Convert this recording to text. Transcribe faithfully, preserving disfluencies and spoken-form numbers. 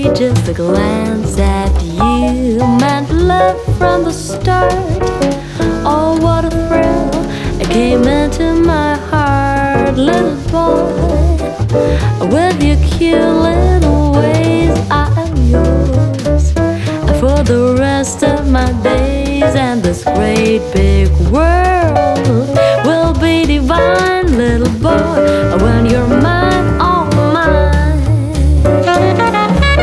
Just a glance at you meant love from the start. Oh, what a thrill, it came into my heart. Little boy, with your cute little ways, I am yours for the rest of my days and this great big world.